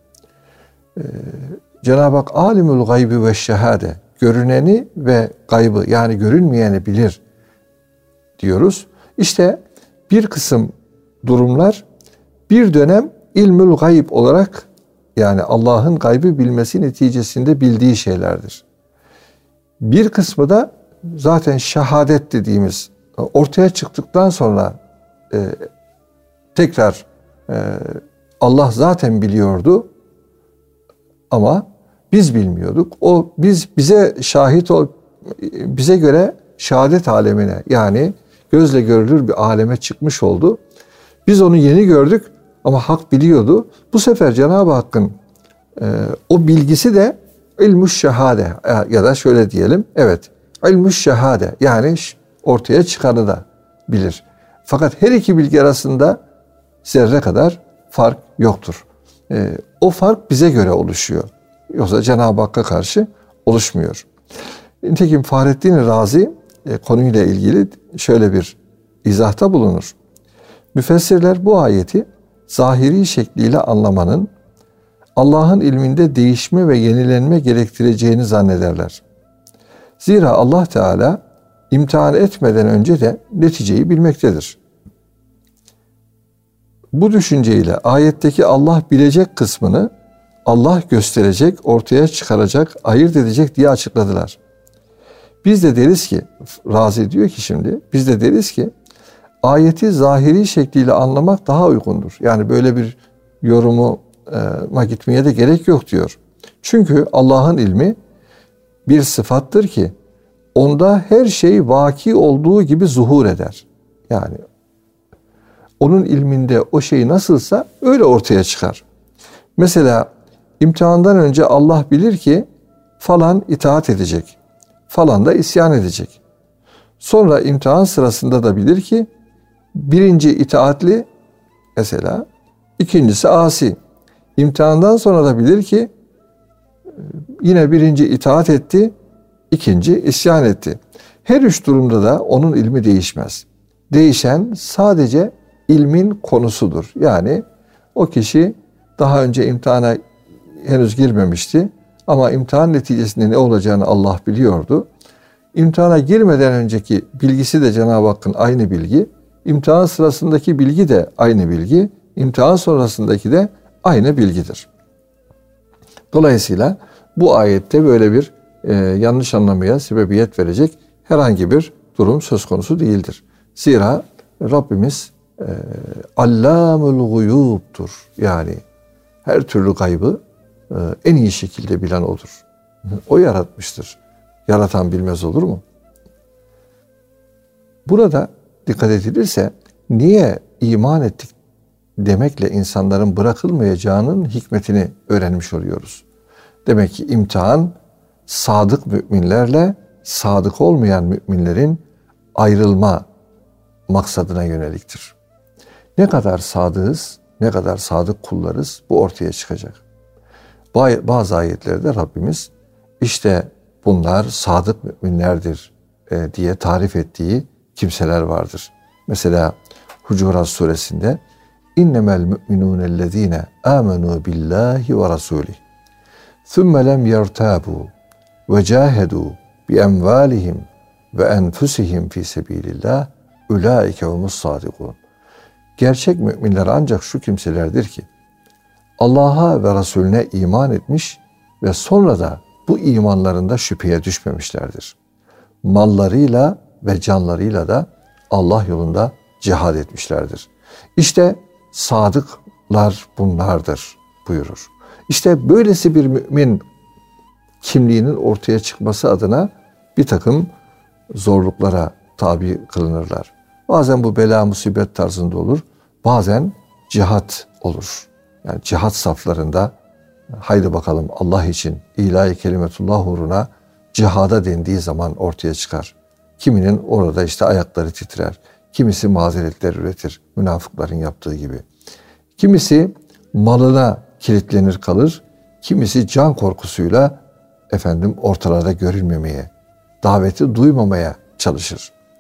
Cenab-ı Hak alimul gaybi ve şehade, görüneni ve gaybı yani görünmeyeni bilir diyoruz. İşte bir kısım durumlar bir dönem ilmül gayb olarak yani Allah'ın gaybı bilmesi neticesinde bildiği şeylerdir. Bir kısmı da zaten şehadet dediğimiz ortaya çıktıktan sonra tekrar Allah zaten biliyordu ama biz bilmiyorduk. O bize şahit bize göre şehadet alemine yani gözle görülür bir aleme çıkmış oldu. Biz onu yeni gördük ama Hak biliyordu. Bu sefer Cenab-ı Hakk'ın o bilgisi de ilmuş şehade ya da şöyle diyelim. Evet, ilmuş şehade yani ortaya çıkanı da bilir. Fakat her iki bilgi arasında zerre kadar fark yoktur. O fark bize göre oluşuyor. Yoksa Cenab-ı Hakk'a karşı oluşmuyor. Nitekim Fahrettin Razi konuyla ilgili şöyle bir izahta bulunur. Müfessirler bu ayeti zahiri şekliyle anlamanın Allah'ın ilminde değişme ve yenilenme gerektireceğini zannederler. Zira Allah Teala imtihan etmeden önce de neticeyi bilmektedir. Bu düşünceyle ayetteki Allah bilecek kısmını Allah gösterecek, ortaya çıkaracak, ayırt edecek diye açıkladılar. Biz de deriz ki, Razi diyor ki şimdi, biz de deriz ki ayeti zahiri şekliyle anlamak daha uygundur. Yani böyle bir yoruma gitmeye de gerek yok diyor. Çünkü Allah'ın ilmi bir sıfattır ki onda her şey vaki olduğu gibi zuhur eder. Yani onun ilminde o şey nasılsa öyle ortaya çıkar. Mesela imtihandan önce Allah bilir ki falan itaat edecek, falan da isyan edecek. Sonra imtihan sırasında da bilir ki birinci itaatli mesela, ikincisi asi. İmtihandan sonra da bilir ki yine birinci itaat etti, ikinci isyan etti. Her üç durumda da onun ilmi değişmez. Değişen sadece ilmin konusudur. Yani o kişi daha önce imtihana henüz girmemişti ama imtihan neticesinde ne olacağını Allah biliyordu. İmtihana girmeden önceki bilgisi de Cenab-ı Hakk'ın aynı bilgi. İmtihan sırasındaki bilgi de aynı bilgi. İmtihan sonrasındaki de aynı bilgidir. Dolayısıyla bu ayette böyle bir yanlış anlamaya sebebiyet verecek herhangi bir durum söz konusu değildir. Zira Rabbimiz Allamul Guyub'tur. Yani her türlü gaybı en iyi şekilde bilen odur. O yaratmıştır. Yaratan bilmez olur mu? Burada dikkat edilirse niye iman ettik demekle insanların bırakılmayacağının hikmetini öğrenmiş oluyoruz. Demek ki imtihan sadık müminlerle sadık olmayan müminlerin ayrılma maksadına yöneliktir. Ne kadar sadığız, ne kadar sadık kullarız bu ortaya çıkacak. Bazı ayetlerde Rabbimiz işte bunlar sadık müminlerdir diye tarif ettiği kimseler vardır. Mesela Hucurat suresinde innemel mu'minûnellezîne âmenû billâhi ve rasûlih thumme lem yertâbû ve câhedû bi emvâlihim ve enfusihim fî sebîlillâh ulaike humus sâdikûn. Gerçek müminler ancak şu kimselerdir ki Allah'a ve Resulüne iman etmiş ve sonra da bu imanlarında şüpheye düşmemişlerdir. Mallarıyla ve canlarıyla da Allah yolunda cihad etmişlerdir. İşte sadıklar bunlardır buyurur. İşte böylesi bir mümin kimliğinin ortaya çıkması adına bir takım zorluklara tabi kılınırlar. Bazen bu bela musibet tarzında olur, bazen cihat olur. Yani cihat saflarında haydi bakalım Allah için ilahi kelimetullah uğruna cihada dendiği zaman ortaya çıkar. Kiminin orada işte ayakları titrer. Kimisi mazeretler üretir. Münafıkların yaptığı gibi. Kimisi malına kilitlenir kalır. Kimisi can korkusuyla ortalarda görünmemeye, daveti duymamaya çalışır.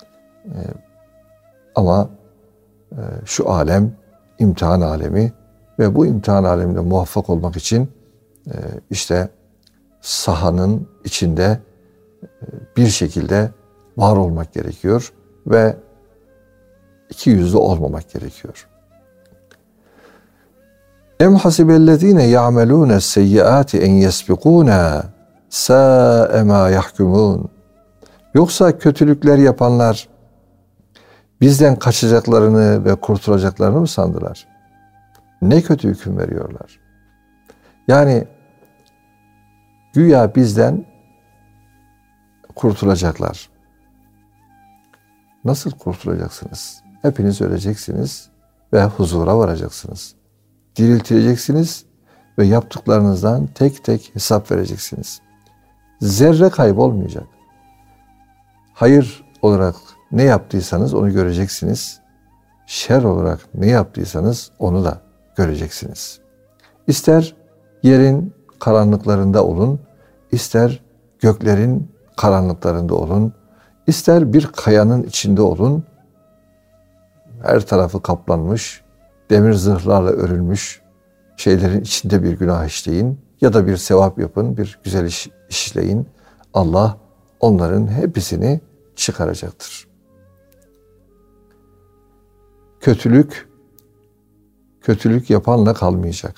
Ama şu alem imtihan alemi ve bu imtihan aleminde muvaffak olmak için işte sahanın içinde bir şekilde var olmak gerekiyor ve iki yüzlü olmamak gerekiyor. Em hasibellezine ya'melûne seyyiâti en yesbikûnâ sâ'e mâ yahkumûn. Yoksa kötülükler yapanlar bizden kaçacaklarını ve kurtulacaklarını mı sandılar? Ne kötü hüküm veriyorlar. Yani güya bizden kurtulacaklar. Nasıl kurtulacaksınız? Hepiniz öleceksiniz ve huzura varacaksınız. Diriltileceksiniz ve yaptıklarınızdan tek tek hesap vereceksiniz. Zerre kaybolmayacak. Hayır olarak ne yaptıysanız onu göreceksiniz. Şer olarak ne yaptıysanız onu da göreceksiniz. İster yerin karanlıklarında olun, ister göklerin karanlıklarında olun, ister bir kayanın içinde olun, her tarafı kaplanmış, demir zırhlarla örülmüş şeylerin içinde bir günah işleyin ya da bir sevap yapın, bir güzel iş işleyin. Allah onların hepsini çıkaracaktır. Kötülük yapanla kalmayacak.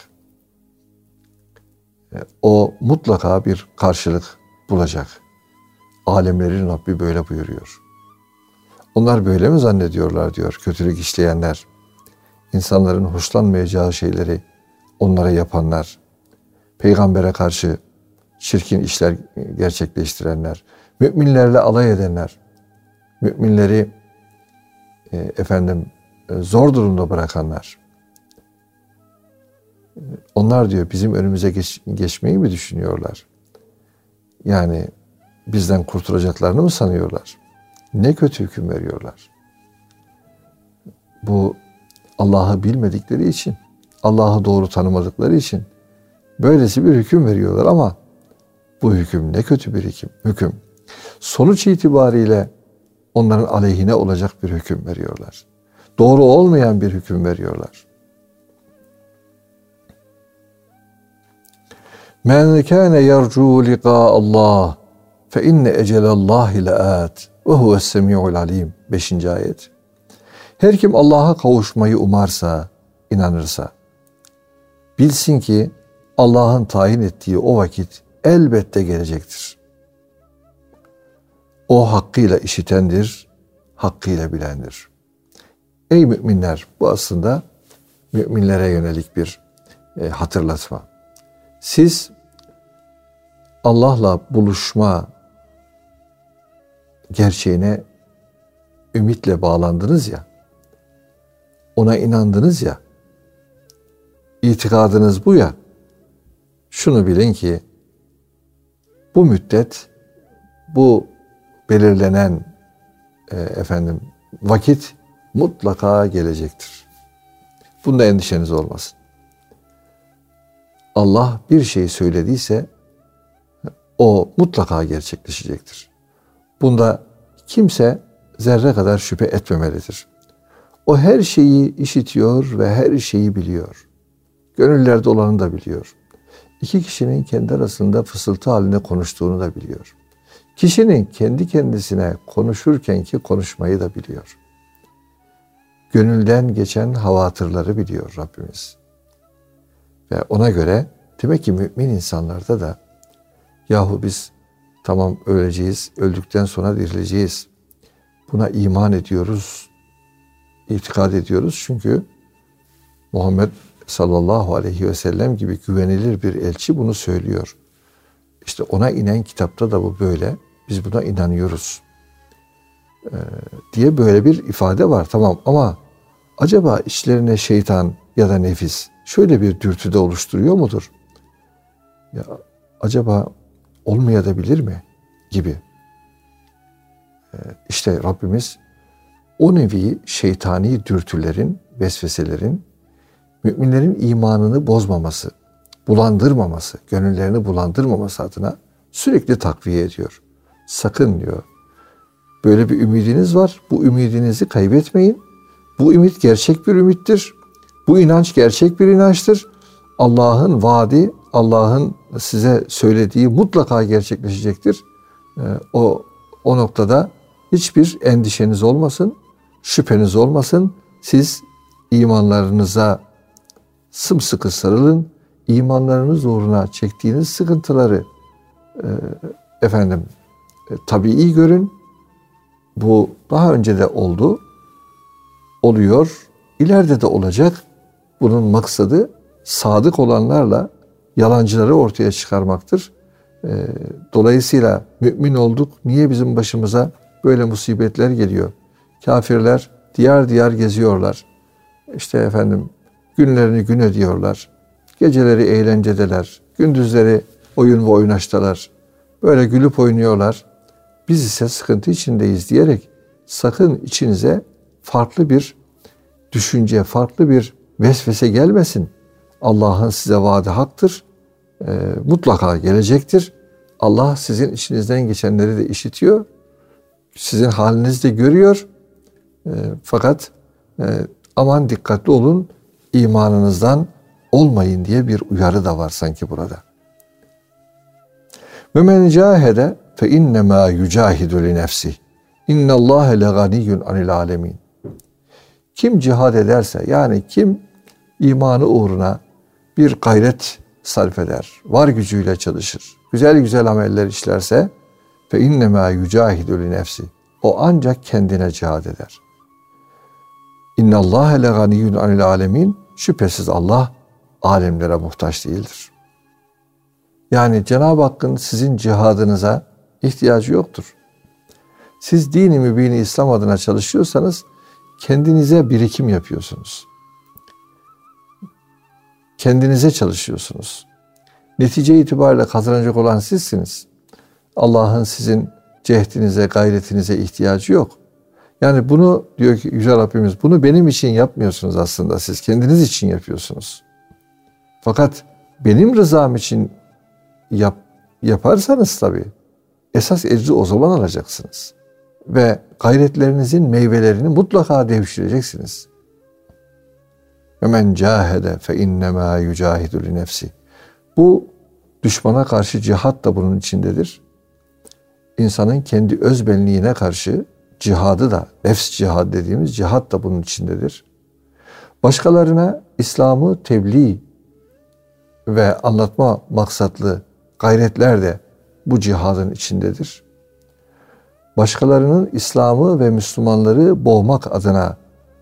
O mutlaka bir karşılık bulacak. Alemlerin Rabbi böyle buyuruyor. Onlar böyle mi zannediyorlar diyor kötülük işleyenler. İnsanların hoşlanmayacağı şeyleri onlara yapanlar. Peygambere karşı çirkin işler gerçekleştirenler. Müminlerle alay edenler. Müminleri zor durumda bırakanlar. Onlar diyor bizim önümüze geçmeyi mi düşünüyorlar? Yani bizden kurtulacaklarını mı sanıyorlar? Ne kötü hüküm veriyorlar. Bu Allah'ı bilmedikleri için, Allah'ı doğru tanımadıkları için böylesi bir hüküm veriyorlar ama bu hüküm ne kötü bir hüküm. Sonuç itibariyle onların aleyhine olacak bir hüküm veriyorlar. Doğru olmayan bir hüküm veriyorlar. Men kâne yercû liqâ Allah fe inne ecelallâhi le'ât ve huves-semî'ul alîm. 5. ayet. Her kim Allah'a kavuşmayı umarsa, inanırsa, bilsin ki Allah'ın tayin ettiği o vakit elbette gelecektir. O hakkıyla işitendir, hakkıyla bilendir. Ey müminler, bu aslında müminlere yönelik bir hatırlatma. Siz Allah'la buluşma gerçeğine ümitle bağlandınız ya, ona inandınız ya, itikadınız bu ya, şunu bilin ki bu müddet, bu belirlenen vakit mutlaka gelecektir. Bunda endişeniz olmasın. Allah bir şey söylediyse o mutlaka gerçekleşecektir. Bunda kimse zerre kadar şüphe etmemelidir. O her şeyi işitiyor ve her şeyi biliyor. Gönüllerde olanı da biliyor. İki kişinin kendi arasında fısıltı halinde konuştuğunu da biliyor. Kişinin kendi kendisine konuşurkenki konuşmayı da biliyor. Gönülden geçen havatırları biliyor Rabbimiz. Ve ona göre demek ki mümin insanlarda da yahu biz tamam öleceğiz, öldükten sonra dirileceğiz. Buna iman ediyoruz, itikad ediyoruz. Çünkü Muhammed sallallahu aleyhi ve sellem gibi güvenilir bir elçi bunu söylüyor. İşte ona inen kitapta da bu böyle. Biz buna inanıyoruz. Diye böyle bir ifade var. Tamam ama acaba içlerine şeytan ya da nefis şöyle bir dürtüde oluşturuyor mudur? Ya acaba olmayabilir mi? Gibi. İşte Rabbimiz o nevi şeytani dürtülerin, vesveselerin müminlerin imanını bozmaması, bulandırmaması, gönüllerini bulandırmaması adına sürekli takviye ediyor. Sakın diyor, Böyle bir ümidiniz var. Bu ümidinizi kaybetmeyin. Bu ümit gerçek bir ümittir. Bu inanç gerçek bir inançtır. Allah'ın vaadi, Allah'ın size söylediği mutlaka gerçekleşecektir. O noktada hiçbir endişeniz olmasın, şüpheniz olmasın. Siz imanlarınıza sımsıkı sarılın. İmanlarınız uğruna çektiğiniz sıkıntıları tabii görün. Bu daha önce de oldu, oluyor, ileride de olacak. Bunun maksadı sadık olanlarla yalancıları ortaya çıkarmaktır. Dolayısıyla mümin olduk, niye bizim başımıza böyle musibetler geliyor? Kafirler diyar diyar geziyorlar. İşte günlerini gün ediyorlar. Geceleri eğlencedeler. Gündüzleri oyun ve oynaştalar. Böyle gülüp oynuyorlar. Biz ise sıkıntı içindeyiz diyerek sakın içinize farklı bir düşünce, farklı bir vesvese gelmesin. Allah'ın size vaadi haktır. Mutlaka gelecektir. Allah sizin içinizden geçenleri de işitiyor. Sizin halinizi de görüyor. Fakat aman dikkatli olun, imanınızdan olmayın diye bir uyarı da var sanki burada. Ve men cahede fe innema yucahidu li nefsi. İnnallâhe leganiyyun anil alemin. Kim cihad ederse, yani kim imanı uğruna bir gayret sarf eder, var gücüyle çalışır, güzel güzel ameller işlerse fe innema yucahidu li nefsi. O ancak kendine cihad eder. İnnallâhe leganiyyun anil alemin. Şüphesiz Allah alemlere muhtaç değildir. Yani Cenab-ı Hakk'ın sizin cihadınıza ihtiyacı yoktur. Siz dini mübini İslam adına çalışıyorsanız kendinize birikim yapıyorsunuz. Kendinize çalışıyorsunuz. Netice itibariyle kazanacak olan sizsiniz. Allah'ın sizin cehdinize, gayretinize ihtiyacı yok. Yani bunu diyor ki Yüce Rabbimiz, bunu benim için yapmıyorsunuz aslında. Siz kendiniz için yapıyorsunuz. Fakat benim rızam için yaparsanız tabii esas ecri o zaman alacaksınız. Ve gayretlerinizin meyvelerini mutlaka devşireceksiniz. Ve men cahede fe innema yucahidu li nefsi. Bu düşmana karşı cihat da bunun içindedir. İnsanın kendi özbenliğine karşı cihadı da, nefs cihadı dediğimiz cihat da bunun içindedir. Başkalarına İslam'ı tebliğ ve anlatma maksatlı gayretler de bu cihadın içindedir. Başkalarının İslam'ı ve Müslümanları boğmak adına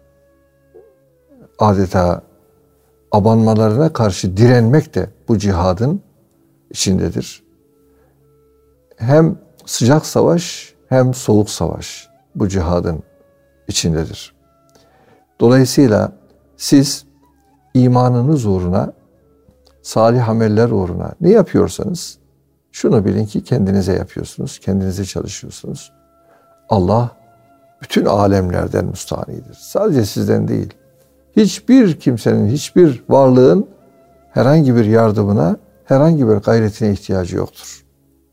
adeta abanmalarına karşı direnmek de bu cihadın içindedir. Hem sıcak savaş hem soğuk savaş bu cihadın içindedir. Dolayısıyla siz imanınız uğruna, salih ameller uğruna ne yapıyorsanız şunu bilin ki kendinize yapıyorsunuz, kendinize çalışıyorsunuz. Allah bütün alemlerden müstahnidir. Sadece sizden değil. Hiçbir kimsenin, hiçbir varlığın herhangi bir yardımına, herhangi bir gayretine ihtiyacı yoktur.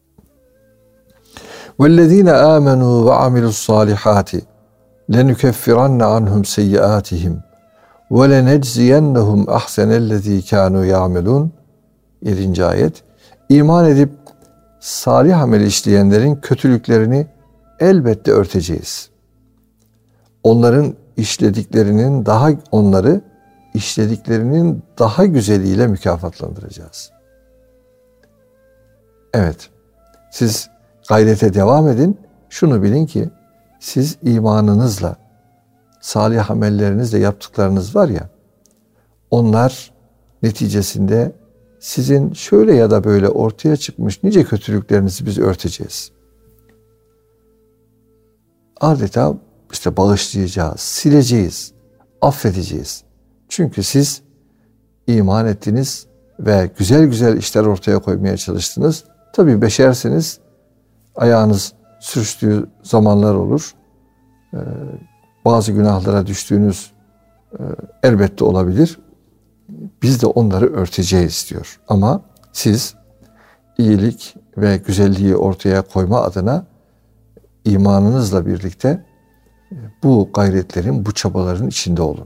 وَالَّذ۪ينَ آمَنُوا وَعَمِلُوا الصَّالِحَاتِ لَنُكَفِّرَنَّ عَنْهُمْ سَيِّئَاتِهِمْ وَلَنَجْزِيَنَّهُمْ أَحْسَنَ الَّذ۪ي كَانُوا يَعْمَلُونَ 7. ayet. İman edip salih amel işleyenlerin kötülüklerini elbette örteceğiz. Onları işlediklerinin daha güzeliyle mükafatlandıracağız. Evet, siz gayrete devam edin. Şunu bilin ki siz imanınızla, salih amellerinizle yaptıklarınız var ya, onlar neticesinde sizin şöyle ya da böyle ortaya çıkmış nice kötülüklerinizi biz örteceğiz. Adeta işte bağışlayacağız, sileceğiz, affedeceğiz. Çünkü siz iman ettiniz ve güzel güzel işler ortaya koymaya çalıştınız. Tabii beşersiniz, ayağınız sürçtüğü zamanlar olur. Bazı günahlara düştüğünüz elbette olabilir. Biz de onları örteceğiz diyor. Ama siz iyilik ve güzelliği ortaya koyma adına imanınızla birlikte bu gayretlerin, bu çabaların içinde olun.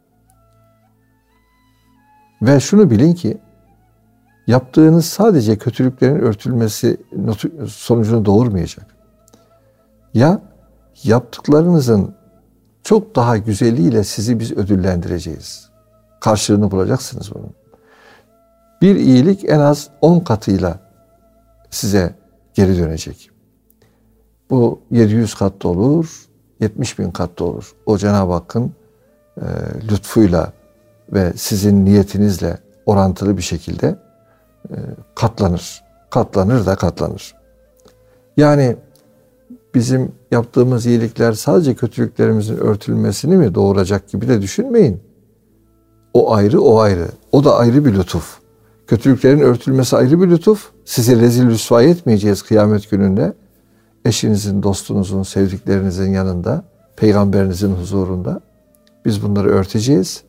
Ve şunu bilin ki yaptığınız sadece kötülüklerin örtülmesi sonucunu doğurmayacak. Ya yaptıklarınızın çok daha güzeliyle sizi biz ödüllendireceğiz. Karşılığını bulacaksınız bunun. Bir iyilik en az 10 katıyla size geri dönecek. Bu 700 kat da olur, 70.000 kat da olur. O Cenab-ı Hakk'ın lütfuyla ve sizin niyetinizle orantılı bir şekilde katlanır. Katlanır da katlanır. Yani bizim yaptığımız iyilikler sadece kötülüklerimizin örtülmesini mi doğuracak gibi de düşünmeyin. O ayrı, o ayrı. O da ayrı bir lütuf. Kötülüklerin örtülmesi ayrı bir lütuf. Sizi rezil rüsva etmeyeceğiz kıyamet gününde. Eşinizin, dostunuzun, sevdiklerinizin yanında, peygamberinizin huzurunda. Biz bunları örteceğiz.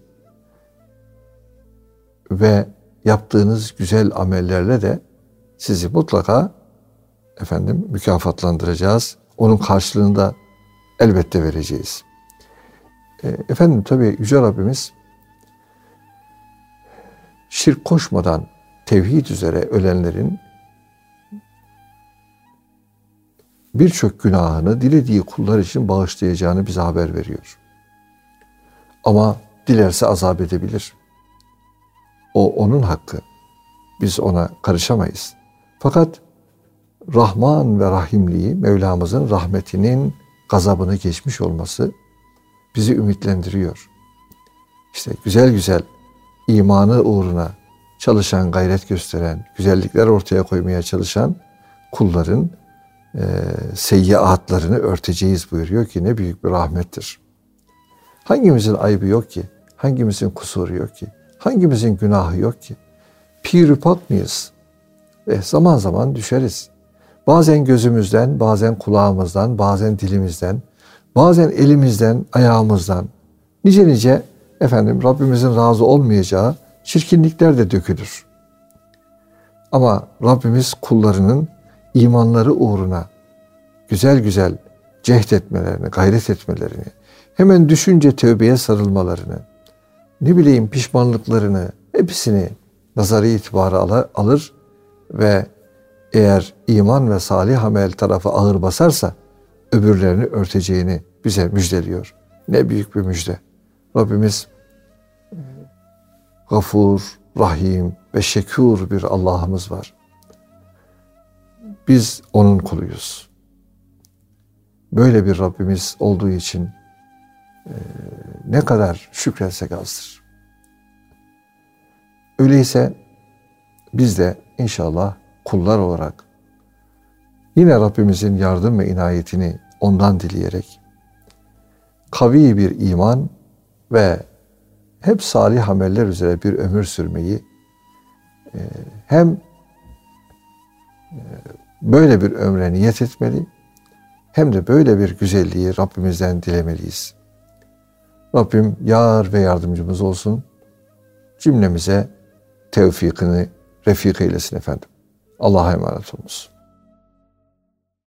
Ve yaptığınız güzel amellerle de sizi mutlaka mükafatlandıracağız. Onun karşılığını da elbette vereceğiz. Tabii Yüce Rabbimiz şirk koşmadan tevhid üzere ölenlerin birçok günahını dilediği kullar için bağışlayacağını bize haber veriyor. Ama dilerse azap edebilir. O onun hakkı. Biz ona karışamayız. Fakat Rahman ve Rahimliği, Mevlamızın rahmetinin gazabını geçmiş olması bizi ümitlendiriyor. İşte güzel güzel imanı uğruna çalışan, gayret gösteren, güzellikler ortaya koymaya çalışan kulların seyyiatlarını örteceğiz buyuruyor ki ne büyük bir rahmettir. Hangimizin ayıbı yok ki? Hangimizin kusuru yok ki? Hangimizin günahı yok ki? Pir-i-pak mıyız? Zaman zaman düşeriz. Bazen gözümüzden, bazen kulağımızdan, bazen dilimizden, bazen elimizden, ayağımızdan nice Rabbimizin razı olmayacağı çirkinlikler de dökülür. Ama Rabbimiz kullarının imanları uğruna güzel güzel cehd etmelerini, gayret etmelerini, hemen düşünce tövbeye sarılmalarını, pişmanlıklarını hepsini nazarı itibara alır ve eğer iman ve salih amel tarafı ağır basarsa öbürlerini örteceğini bize müjdeliyor. Ne büyük bir müjde. Rabbimiz Gafur, Rahim ve Şekûr bir Allah'ımız var. Biz onun kuluyuz. Böyle bir Rabbimiz olduğu için ne kadar şükretsek azdır. Öyleyse biz de inşallah kullar olarak yine Rabbimizin yardım ve inayetini ondan dileyerek kavi bir iman ve hep salih ameller üzere bir ömür sürmeyi hem böyle bir ömre niyet etmeli hem de böyle bir güzelliği Rabbimizden dilemeliyiz. Rabbim yar ve yardımcımız olsun. Cümlemize tevfikini refik eylesin efendim. Allah'a emanet olunuz.